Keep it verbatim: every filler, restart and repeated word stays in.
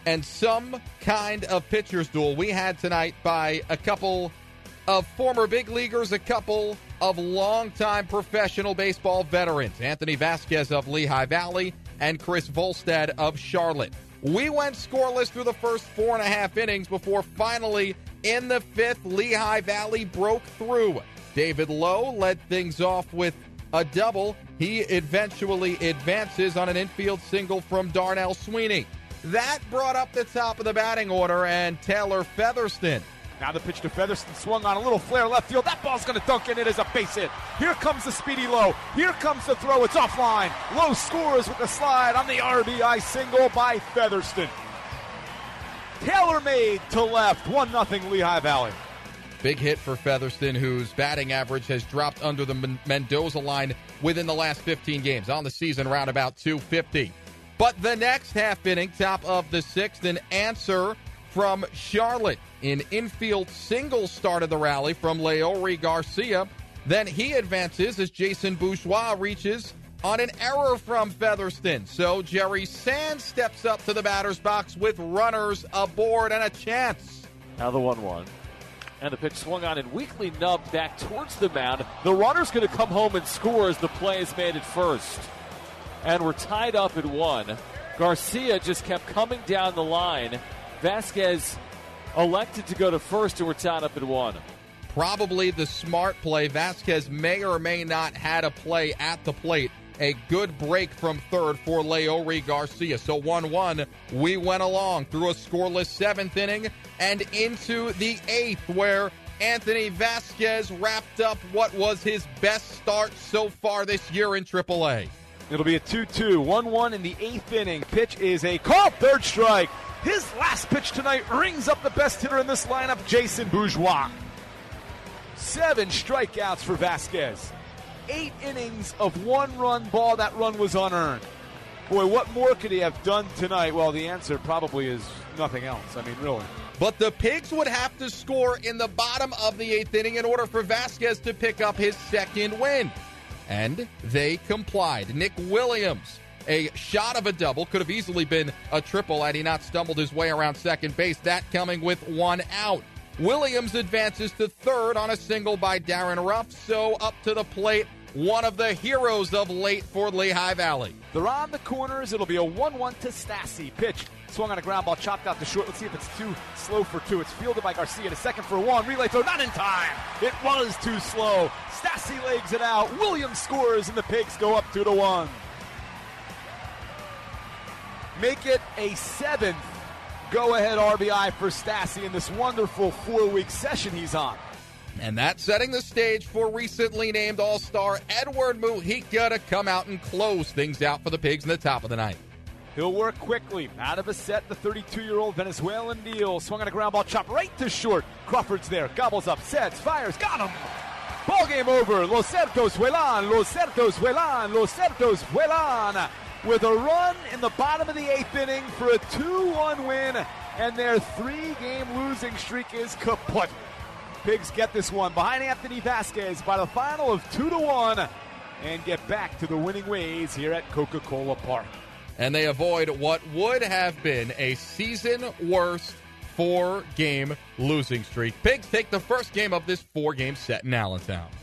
and some kind of pitcher's duel we had tonight by a couple of former big leaguers, a couple of longtime professional baseball veterans, Anthony Vasquez of Lehigh Valley and Chris Volstad of Charlotte. We went scoreless through the first four and a half innings before finally, in the fifth, Lehigh Valley broke through. David Lowe led things off with a double. He eventually advances on an infield single from Darnell Sweeney. That brought up the top of the batting order, and Taylor Featherston. Now the pitch to Featherston, swung on a little flare left field. That ball's going to dunk in. It is a base hit. Here comes the speedy Lowe. Here comes the throw. It's offline. Lowe scores with the slide on the R B I single by Featherston. Taylor made to left. one nothing Lehigh Valley. Big hit for Featherston, whose batting average has dropped under the Men- Mendoza line within the last fifteen games. On the season, around about two fifty. But the next half inning, top of the sixth, an answer from Charlotte. An infield single started the rally from Leori Garcia. Then he advances as Jason Bourgeois reaches on an error from Featherston. So Jerry Sands steps up to the batter's box with runners aboard and a chance. Now the one one. And the pitch swung on and weakly nubbed back towards the mound. The runner's going to come home and score as the play is made at first. And we're tied up at one. Garcia just kept coming down the line. Vasquez elected to go to first, and we're tied up at one. Probably the smart play. Vasquez may or may not had a play at the plate. A good break from third for Leori Garcia. So one one, we went along through a scoreless seventh inning and into the eighth, where Anthony Vasquez wrapped up what was his best start so far this year in triple A. It'll be a two two, one one in the eighth inning. Pitch is a call, third strike. His last pitch tonight rings up the best hitter in this lineup, Jason Bourgeois. Seven strikeouts for Vasquez. Eight innings of one-run ball. That run was unearned. Boy, what more could he have done tonight? Well, the answer probably is nothing else. I mean, really. But the Pigs would have to score in the bottom of the eighth inning in order for Vasquez to pick up his second win. And they complied. Nick Williams, a shot of a double, could have easily been a triple had he not stumbled his way around second base. That coming with one out. Williams advances to third on a single by Darren Ruff. So up to the plate, one of the heroes of late for Lehigh Valley. They're on the corners. It'll be a one one to Stassi. Pitch swung on a ground ball, chopped out to short. Let's see if it's too slow for two. It's fielded by Garcia to second for one. Relay throw, not in time. It was too slow. Stassi legs it out. Williams scores, and the Pigs go up two to one. Make it a seventh go-ahead R B I for Stassi in this wonderful four-week session he's on. And that's setting the stage for recently named All-Star Edward Mujica to come out and close things out for the Pigs in the top of the ninth. He'll work quickly. Out of a set, the thirty-two-year-old Venezuelan deal. Swung on a ground ball, chop right to short. Crawford's there, gobbles up, sets, fires, got him! Ball game over. Los Certos vuelan, Los Certos vuelan, Los Certos vuelan. With a run in the bottom of the eighth inning for a two one win, and their three-game losing streak is kaput. Pigs get this one behind Anthony Vasquez by the final of two to one and get back to the winning ways here at Coca-Cola Park. And they avoid what would have been a season-worst four-game losing streak. Pigs take the first game of this four-game set in Allentown.